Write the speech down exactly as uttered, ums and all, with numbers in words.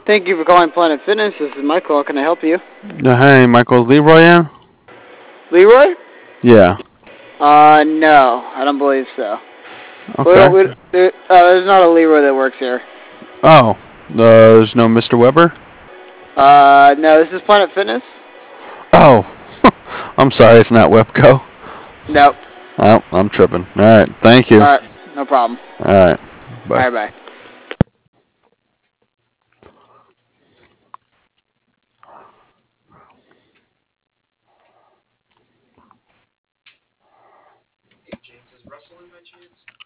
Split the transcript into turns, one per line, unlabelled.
Thank you for calling Planet Fitness. This is Michael. How can I help you?
Uh, hey, Michael, Leroy in?
Leroy?
Yeah.
Uh, no, I don't believe so. We don't,
Okay.
we, there, uh, there's not a Leroy that works here.
Oh, uh, there's no Mister Weber?
Uh, no, this is Planet Fitness?
Oh, I'm sorry, it's not Webco.
Nope.
Oh, I'm tripping. All right, thank you.
Alright, no problem.
All right, bye.
Alright, bye.
Hey, James, is Russell in by chance?